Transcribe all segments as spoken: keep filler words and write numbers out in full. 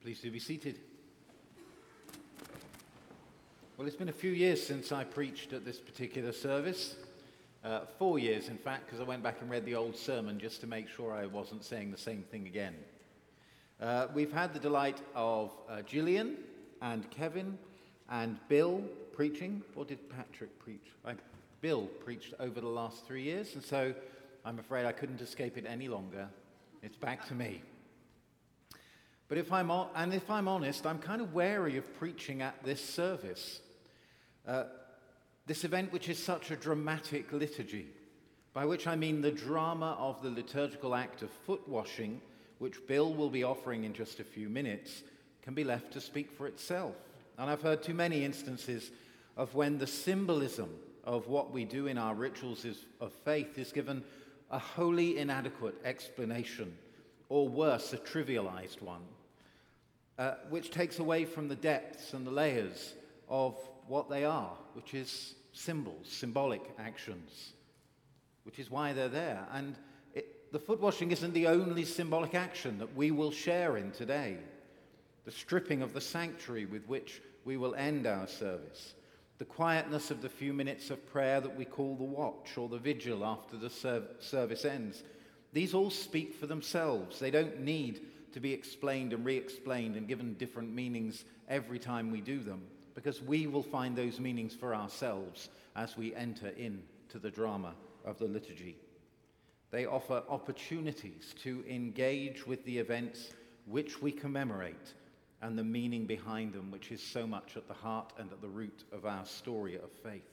Please do be seated. Well, it's been a few years since I preached at this particular service. Uh, four years, in fact, because I went back and read the old sermon just to make sure I wasn't saying the same thing again. Uh, we've had the delight of uh, Gillian and Kevin and Bill preaching. Or did Patrick preach? I, Bill preached over the last three years, and so I'm afraid I couldn't escape it any longer. It's back to me. But if I'm and if I'm honest, I'm kind of wary of preaching at this service. Uh, this event which is such a dramatic liturgy, by which I mean the drama of the liturgical act of foot washing, which Bill will be offering in just a few minutes, can be left to speak for itself. And I've heard too many instances of when the symbolism of what we do in our rituals is, of faith is given a wholly inadequate explanation, or worse, a trivialized one, uh, which takes away from the depths and the layers of what they are, which is symbols, symbolic actions, which is why they're there. And it, the foot washing isn't the only symbolic action that we will share in today. The stripping of the sanctuary with which we will end our service, the quietness of the few minutes of prayer that we call the watch or the vigil after the serv- service ends, these all speak for themselves. They don't need to be explained and re-explained and given different meanings every time we do them, because we will find those meanings for ourselves as we enter into the drama of the liturgy. They offer opportunities to engage with the events which we commemorate and the meaning behind them, which is so much at the heart and at the root of our story of faith.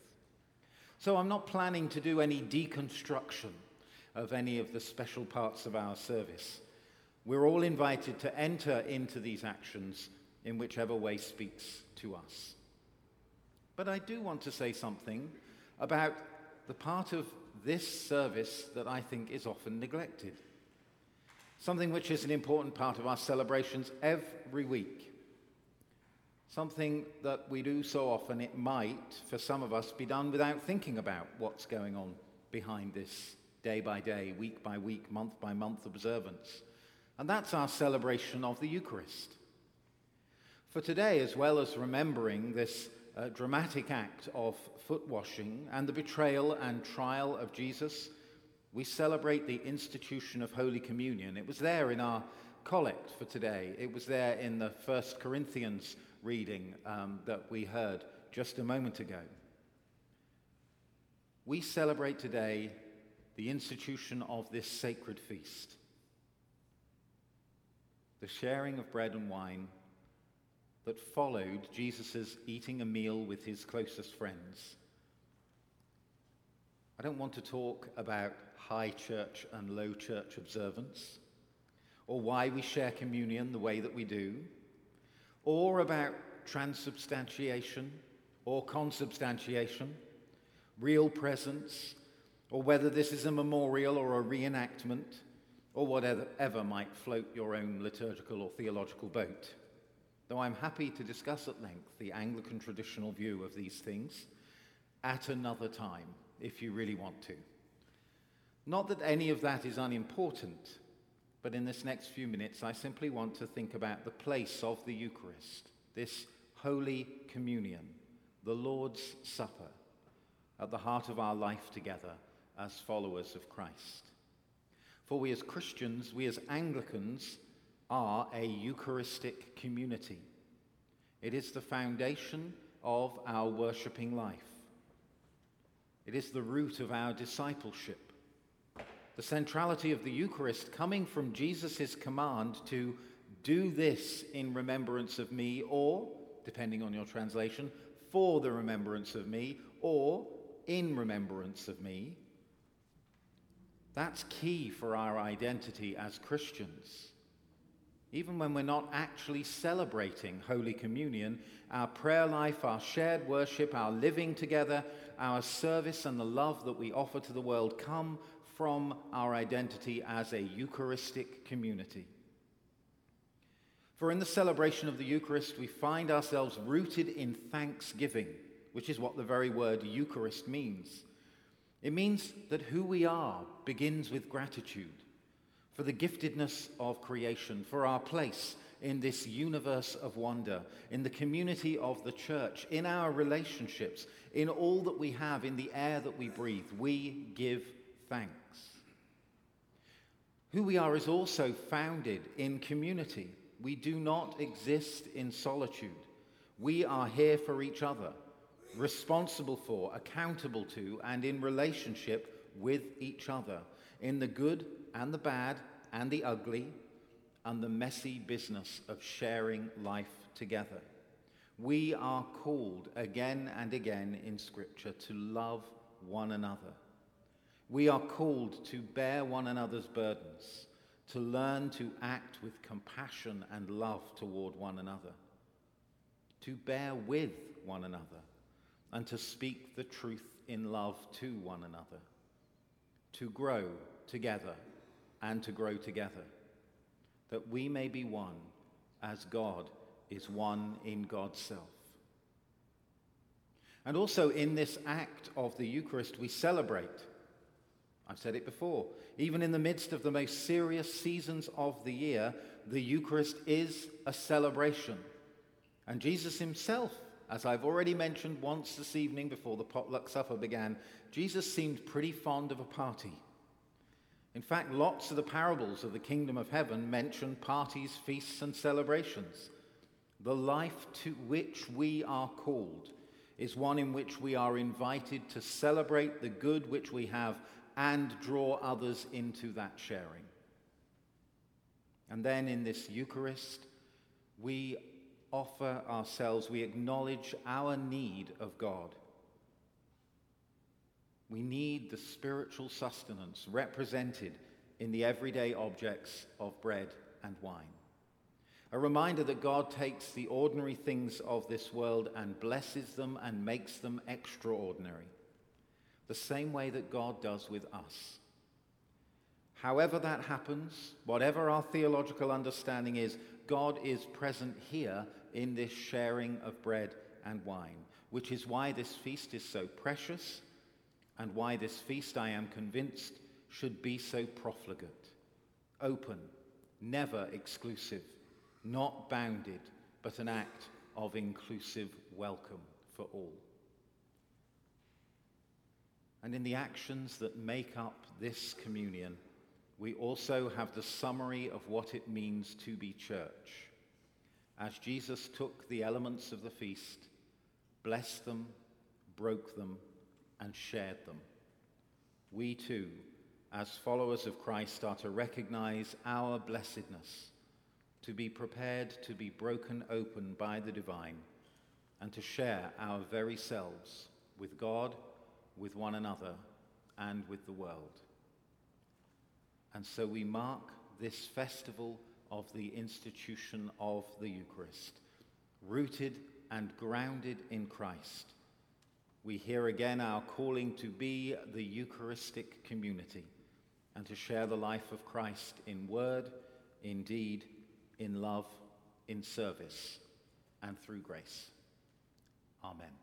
So I'm not planning to do any deconstruction of any of the special parts of our service. We're all invited to enter into these actions in whichever way speaks to us. But I do want to say something about the part of this service that I think is often neglected. Something which is an important part of our celebrations every week. Something that we do so often it might, for some of us, be done without thinking about what's going on behind this day by day, week by week, month by month observance. And that's our celebration of the Eucharist. For today, as well as remembering this uh, dramatic act of foot washing and the betrayal and trial of Jesus, we celebrate the institution of Holy Communion. It was there in our collect for today. It was there in the First Corinthians reading um, that we heard just a moment ago. We celebrate today the institution of this sacred feast, the sharing of bread and wine that followed Jesus' eating a meal with his closest friends. I don't want to talk about high church and low church observance, or why we share communion the way that we do, or about transubstantiation or consubstantiation, real presence, or whether this is a memorial or a reenactment, or whatever ever might float your own liturgical or theological boat. Though I'm happy to discuss at length the Anglican traditional view of these things at another time, if you really want to. Not that any of that is unimportant, but in this next few minutes I simply want to think about the place of the Eucharist, this Holy Communion, the Lord's Supper, at the heart of our life together as followers of Christ. For we as Christians, we as Anglicans, are a Eucharistic community. It is the foundation of our worshipping life. It is the root of our discipleship. The centrality of the Eucharist coming from Jesus' command to do this in remembrance of me, or, depending on your translation, for the remembrance of me, or in remembrance of me. That's key for our identity as Christians. Even when we're not actually celebrating Holy Communion, our prayer life, our shared worship, our living together, our service and the love that we offer to the world come from our identity as a Eucharistic community. For in the celebration of the Eucharist, we find ourselves rooted in thanksgiving, which is what the very word Eucharist means. It means that who we are begins with gratitude for the giftedness of creation, for our place in this universe of wonder, in the community of the church, in our relationships, in all that we have, in the air that we breathe. We give thanks. Who we are is also founded in community. We do not exist in solitude. We are here for each other, responsible for, accountable to, and in relationship with each other, in the good and the bad and the ugly and the messy business of sharing life together. We are called again and again in Scripture to love one another. We are called to bear one another's burdens, to learn to act with compassion and love toward one another, to bear with one another, and to speak the truth in love to one another, to grow together and to grow together, that we may be one as God is one in God's self. And also in this act of the Eucharist, we celebrate. I've said it before, even in the midst of the most serious seasons of the year, the Eucharist is a celebration. And Jesus himself, as I've already mentioned once this evening before the potluck supper began, Jesus seemed pretty fond of a party. In fact, lots of the parables of the kingdom of heaven mention parties, feasts, and celebrations. The life to which we are called is one in which we are invited to celebrate the good which we have and draw others into that sharing. And then in this Eucharist, we offer ourselves, we acknowledge our need of God. We need the spiritual sustenance represented in the everyday objects of bread and wine. A reminder that God takes the ordinary things of this world and blesses them and makes them extraordinary, the same way that God does with us. However that happens, whatever our theological understanding is, God is present here in this sharing of bread and wine, which is why this feast is so precious and why this feast, I am convinced, should be so profligate, open, never exclusive, not bounded, but an act of inclusive welcome for all. And in the actions that make up this communion, we also have the summary of what it means to be church. As Jesus took the elements of the feast, blessed them, broke them, and shared them, we too, as followers of Christ, are to recognize our blessedness, to be prepared to be broken open by the divine, and to share our very selves with God, with one another, and with the world. And so we mark this festival of the institution of the Eucharist, rooted and grounded in Christ. We hear again our calling to be the Eucharistic community and to share the life of Christ in word, in deed, in love, in service, and through grace. Amen.